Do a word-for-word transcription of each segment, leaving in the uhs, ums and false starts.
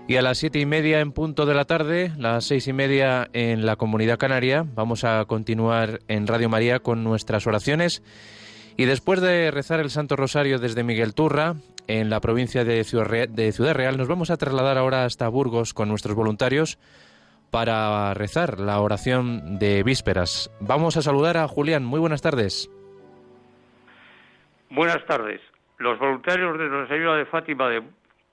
Y a las siete y media en punto de la tarde, las seis y media en la Comunidad Canaria, vamos a continuar en Radio María con nuestras oraciones. Y después de rezar el Santo Rosario desde Miguel Turra, en la provincia de Ciudad Real, de Ciudad Real, nos vamos a trasladar ahora hasta Burgos con nuestros voluntarios para rezar la oración de vísperas. Vamos a saludar a Julián. Muy buenas tardes. Buenas tardes. Los voluntarios de Nuestra Señora de Fátima de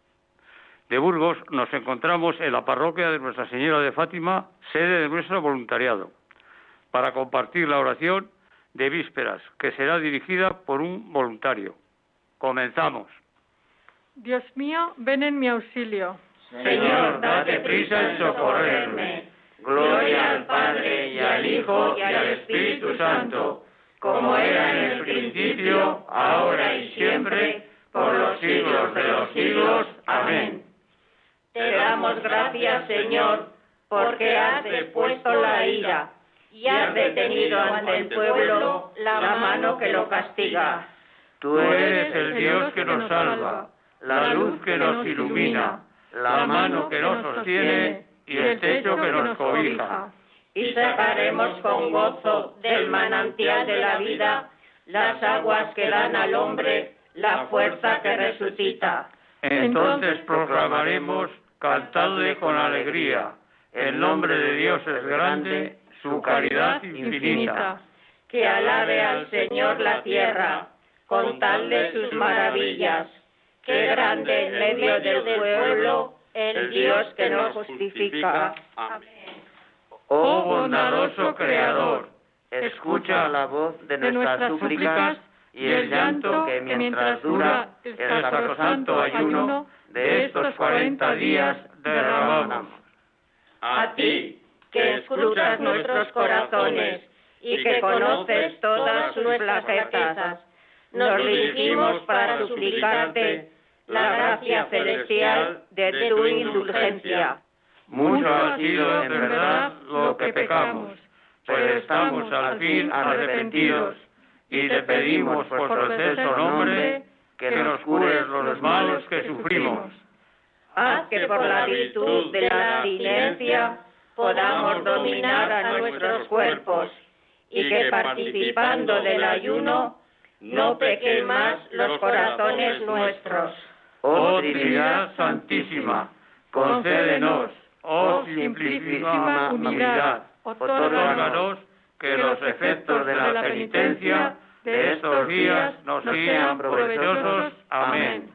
de Burgos nos encontramos en la parroquia de Nuestra Señora de Fátima, sede de nuestro voluntariado, para compartir la oración de vísperas, que será dirigida por un voluntario. Comenzamos. Dios mío, ven en mi auxilio. Señor, date prisa en socorrerme. Gloria al Padre, y al Hijo, y al Espíritu Santo, como era en el principio, ahora y siempre, por los siglos de los siglos. Amén. Te damos gracias, Señor, porque has depuesto la ira y has detenido ante el pueblo la mano que lo castiga. Tú eres el Dios que nos salva, la luz que nos ilumina, la mano que nos sostiene y el techo que nos cobija. Y sacaremos con gozo del manantial de la vida las aguas que dan al hombre la fuerza que resucita. Entonces proclamaremos, cantadle con alegría, el nombre de Dios es grande, su caridad infinita. Que alabe al Señor la tierra, contadle sus maravillas. Qué grande en medio del pueblo el Dios que nos justifica. Amén. Oh bondadoso Creador, escucha la voz de nuestras súplicas y el llanto que mientras dura el sacrosanto ayuno de estos cuarenta días derramamos. A ti, que escuchas nuestros corazones y que conoces todas sus flaquezas, nos dirigimos para suplicarte la gracia celestial de tu indulgencia. Mucho ha sido en verdad lo que pecamos, pero estamos al fin arrepentidos y te pedimos por tu excelso nombre que nos cures los males que sufrimos. Haz que por la virtud de la abstinencia podamos dominar a nuestros cuerpos y que participando del ayuno no pequen más los corazones nuestros. Oh Trinidad Santísima, concédenos, oh simplísima humildad, otórganos que los efectos de la penitencia de estos días nos sean provechosos. Amén.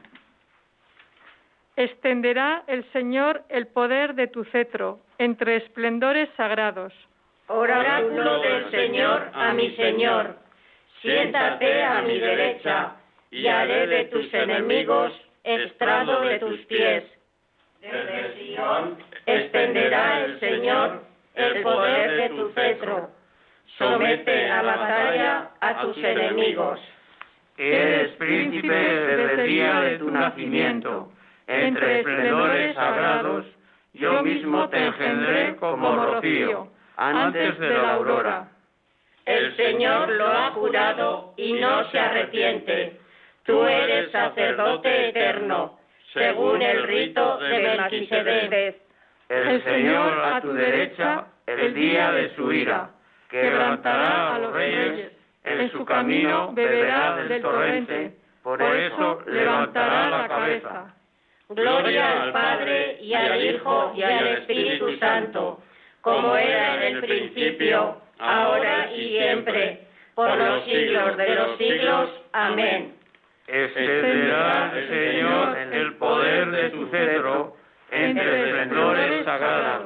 Extenderá el Señor el poder de tu cetro entre esplendores sagrados. Oráculo del Señor a mi Señor, siéntate a mi derecha y haré de tus enemigos estrado de tus pies. Desde Sion extenderá el Señor el poder de tu cetro. Somete a batalla a tus enemigos. Eres príncipe desde el día de tu nacimiento. Entre esplendores sagrados, yo mismo te engendré como rocío, antes de la aurora. El Señor lo ha jurado y no se arrepiente. Tú eres sacerdote eterno, según el rito de Melquisedec. El Señor a tu derecha, el día de su ira, quebrantará a los reyes, en su camino beberá del torrente, por eso levantará la cabeza. Gloria al Padre, y al Hijo, y al Espíritu Santo, como era en el principio, ahora y siempre, por los siglos de los siglos. Amén. Extenderá el Señor el poder de tu cetro entre esplendores sagrados.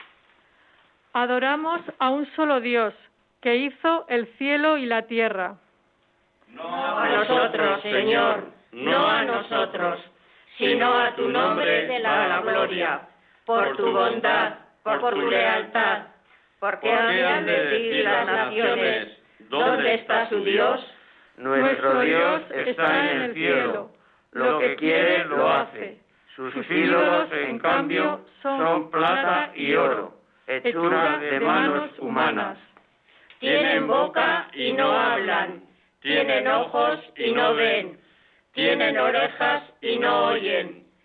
Adoramos a un solo Dios, que hizo el cielo y la tierra. No a nosotros, Señor, no a nosotros, sino a tu nombre de la gloria, por tu bondad, por tu lealtad, porque han de decir las naciones, ¿dónde está su Dios? Nuestro Dios está en el cielo, lo que quiere lo hace. Sus ídolos, en cambio, son plata y oro, hechura de manos humanas. Tienen boca y no hablan, tienen ojos y no ven, tienen orejas y no oyen,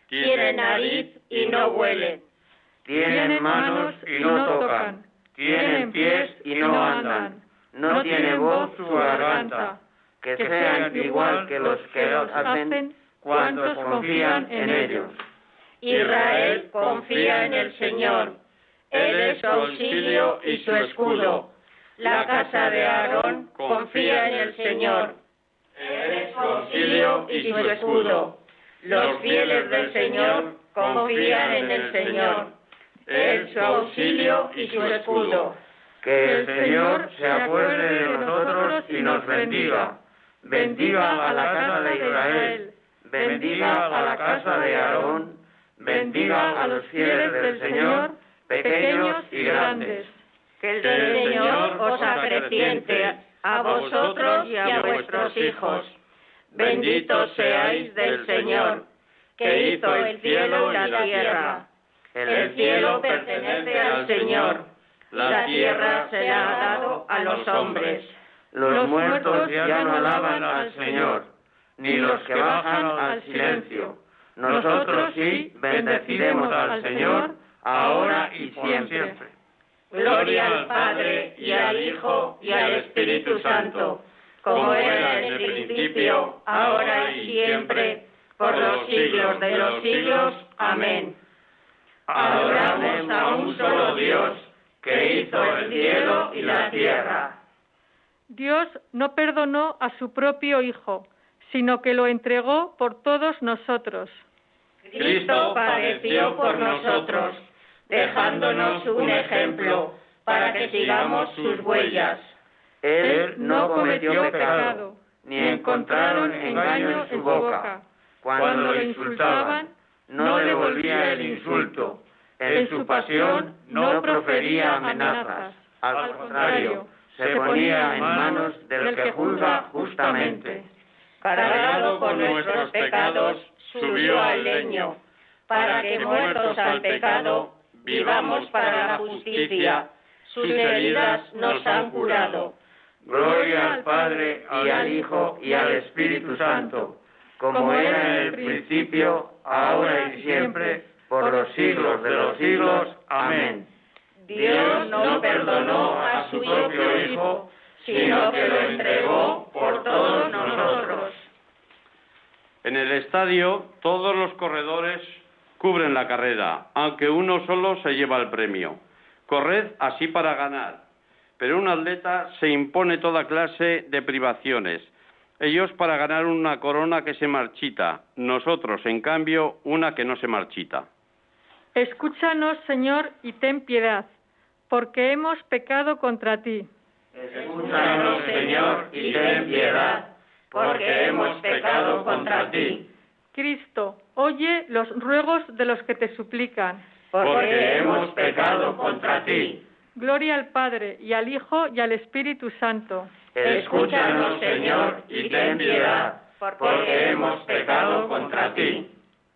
tienen nariz y no huelen, tienen manos y no tocan, tienen pies y no andan, no tienen voz su garganta, que sean igual que los que los hacen cuantos confían en ellos. Israel confía en el Señor, Él es su auxilio y su escudo. La casa de Aarón confía en el Señor, Él es su auxilio y su escudo. Los fieles del Señor confían en el Señor, Él es su auxilio y su escudo. Que el Señor se acuerde de nosotros y nos bendiga. Bendiga a la casa de Israel, bendiga a la casa de Aarón, bendiga a los fieles del Señor, pequeños y grandes. Que el Señor os acreciente a vosotros y a vuestros hijos. Benditos seáis del Señor, que hizo el cielo y la tierra. El cielo pertenece al Señor, la tierra se la ha dado a los hombres. Los muertos ya no alaban al Señor, ni los que bajan al silencio. Nosotros sí bendeciremos al Señor, ahora y siempre. Gloria al Padre, y al Hijo, y al Espíritu Santo, como era en el principio, ahora y siempre, por los siglos de los siglos. Amén. Adoramos a un solo Dios, que hizo el cielo y la tierra. Dios no perdonó a su propio Hijo, sino que lo entregó por todos nosotros. Cristo padeció por nosotros, dejándonos un ejemplo para que sigamos sus huellas. Él no cometió pecado, ni encontraron engaño en su boca. Cuando le insultaban, no devolvía el insulto. En su pasión no profería amenazas. Al contrario, se ponía en manos del que juzga justamente. Cargado con nuestros pecados, subió al leño, para que muertos al pecado, vivamos para la justicia. Sus heridas nos han curado. Gloria al Padre, y al Hijo, y al Espíritu Santo, como era en el principio, ahora y siempre, por los siglos de los siglos. Amén. Dios no perdonó a su propio Hijo, sino que lo entregó por todos nosotros. En el estadio, todos los corredores cubren la carrera, aunque uno solo se lleva el premio. Corred así para ganar. Pero un atleta se impone toda clase de privaciones. Ellos para ganar una corona que se marchita, nosotros, en cambio, una que no se marchita. Escúchanos, Señor, y ten piedad, porque hemos pecado contra ti. Escúchanos, Señor, y ten piedad, porque hemos pecado contra ti. Cristo, oye los ruegos de los que te suplican. Porque hemos pecado contra ti. Gloria al Padre, y al Hijo, y al Espíritu Santo. Escúchanos, Señor, y ten piedad, porque hemos pecado contra ti.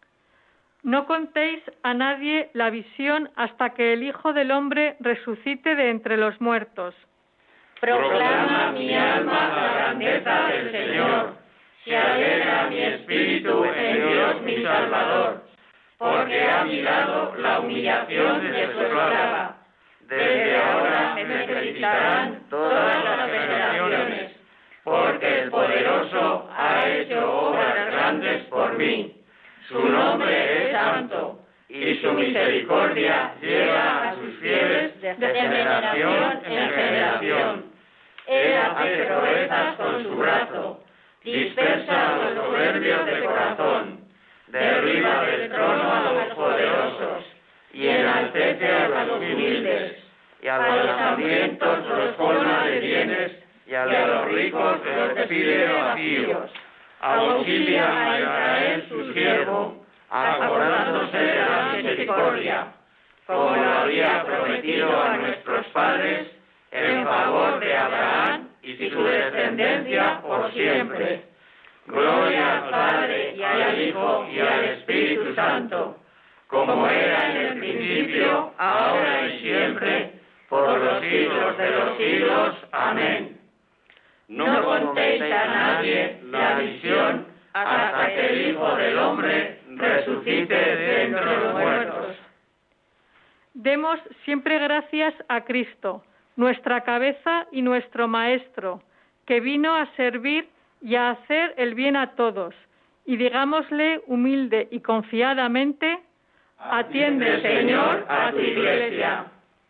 No contéis a nadie la visión hasta que el Hijo del Hombre resucite de entre los muertos. Proclama mi alma la grandeza del Señor. Se alegra mi espíritu en Dios mi Salvador, porque ha mirado la humillación de su esclava. Desde ahora me felicitarán todas las generaciones, porque el Poderoso ha hecho obras grandes por mí. Su nombre es santo, y su misericordia llega a sus fieles de generación en generación. Él hace proezas con su brazo, dispersa a los soberbios de corazón, derriba del trono a los poderosos, y enaltece a los humildes, y a los hambrientos los colma de bienes, y a los ricos los despide vacíos. Auxilia a Israel su siervo, acordándose de la misericordia, como lo había prometido a nuestros padres, en favor de Abraham y su descendencia por siempre. Gloria al Padre, y al Hijo, y al Espíritu Santo, como era en el principio, ahora y siempre, por los siglos de los siglos. Amén. No contéis a nadie la visión hasta que el Hijo del Hombre resucite de entre los muertos. Demos siempre gracias a Cristo, nuestra cabeza y nuestro Maestro, que vino a servir y a hacer el bien a todos, y digámosle humilde y confiadamente: atiende, Señor, a tu Iglesia.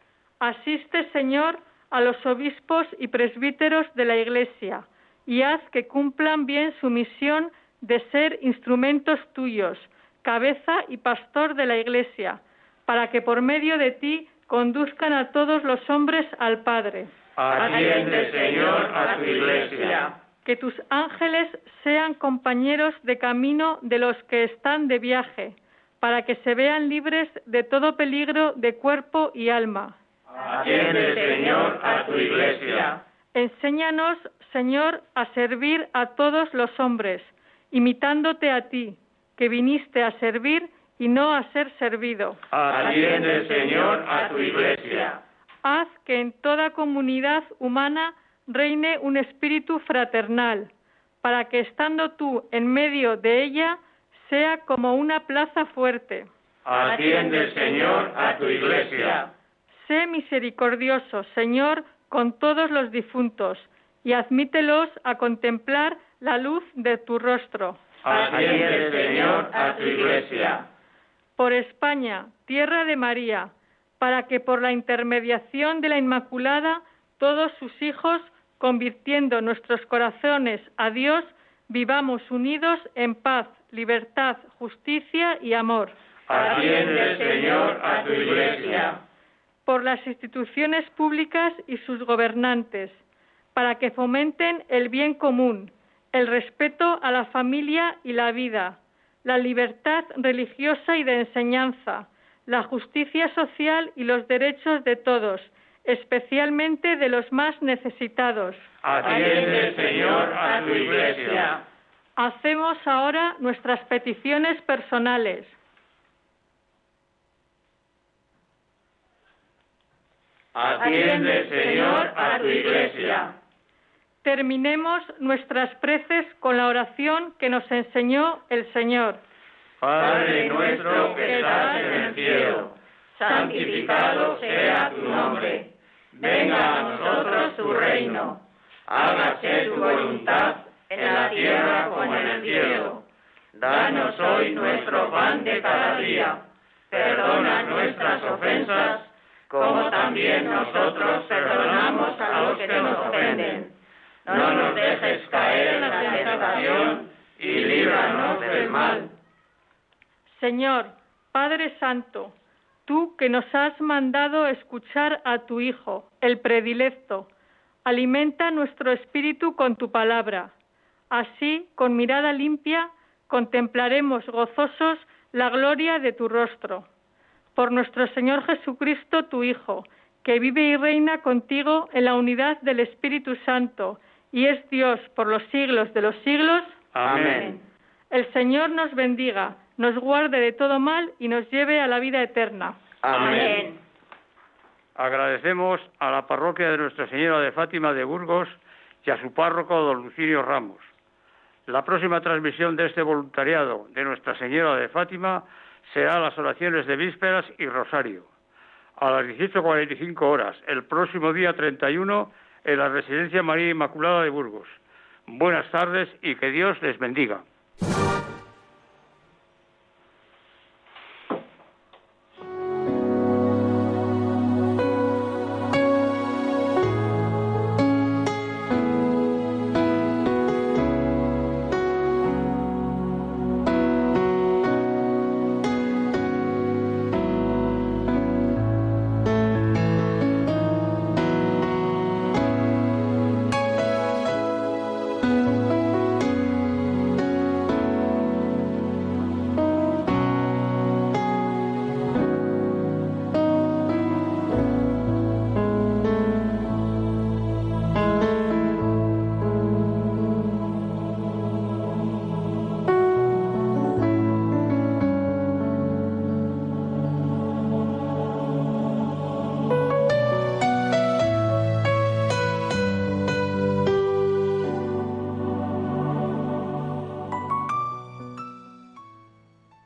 Asiste, Señor, a los obispos y presbíteros de la Iglesia, y haz que cumplan bien su misión de ser instrumentos tuyos, cabeza y pastor de la Iglesia, para que por medio de ti conduzcan a todos los hombres al Padre. Atiende, Señor, a tu Iglesia. Que tus ángeles sean compañeros de camino de los que están de viaje, para que se vean libres de todo peligro de cuerpo y alma. Atiende, Señor, a tu Iglesia. Enséñanos, Señor, a servir a todos los hombres, imitándote a ti, que viniste a servir y no a ser servido. Atiende, Señor, a tu Iglesia. Haz que en toda comunidad humana reine un espíritu fraternal, para que estando tú en medio de ella, sea como una plaza fuerte. Atiende, Señor, a tu Iglesia. Sé misericordioso, Señor, con todos los difuntos, y admítelos a contemplar la luz de tu rostro. Atiende, Señor, a tu Iglesia. Por España, tierra de María, para que por la intermediación de la Inmaculada todos sus hijos, convirtiendo nuestros corazones a Dios, vivamos unidos en paz, libertad, justicia y amor. Atiende, Señor, a tu Iglesia. Por las instituciones públicas y sus gobernantes, para que fomenten el bien común, el respeto a la familia y la vida, la libertad religiosa y de enseñanza, la justicia social y los derechos de todos, especialmente de los más necesitados. Atiende, Señor, a tu Iglesia. Hacemos ahora nuestras peticiones personales. Atiende, Señor, a tu Iglesia. Terminemos nuestras preces con la oración que nos enseñó el Señor. Padre nuestro que estás en el cielo, santificado sea tu nombre. Venga a nosotros tu reino. Hágase tu voluntad en la tierra como en el cielo. Danos hoy nuestro pan de cada día. Perdona nuestras ofensas, como también nosotros perdonamos a los que nos ofenden. No nos dejes caer en la tentación y líbranos del mal. Señor, Padre Santo, tú que nos has mandado escuchar a tu Hijo, el predilecto, alimenta nuestro espíritu con tu palabra. Así, con mirada limpia, contemplaremos gozosos la gloria de tu rostro. Por nuestro Señor Jesucristo, tu Hijo, que vive y reina contigo en la unidad del Espíritu Santo, y es Dios por los siglos de los siglos. Amén. El Señor nos bendiga, nos guarde de todo mal y nos lleve a la vida eterna. Amén. Agradecemos a la parroquia de Nuestra Señora de Fátima de Burgos y a su párroco, don Lucinio Ramos. La próxima transmisión de este voluntariado de Nuestra Señora de Fátima será las oraciones de vísperas y rosario, a las dieciocho cuarenta y cinco horas, el próximo día treinta y uno, en la Residencia María Inmaculada de Burgos. Buenas tardes y que Dios les bendiga.